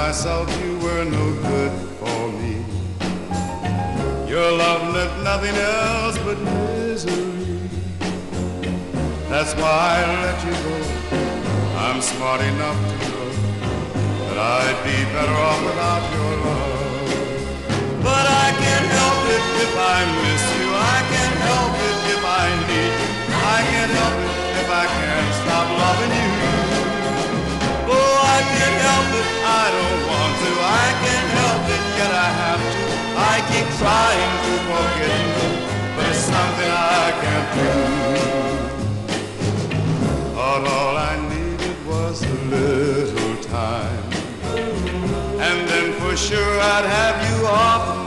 myself you were no good for me. Your love meant nothing else but misery. That's why I let you go. I'm smart enough to know that I'd be better off without your love. But I can't help it if I miss you. I can't help it if I need you. I can't help it if I can't stop loving you. Oh, I can't help it, I don't want to. I can't help it, yet I have to. I keep trying to forget you, but it's something I can't do. Thought all I needed was a little time, and then for sure I'd have you off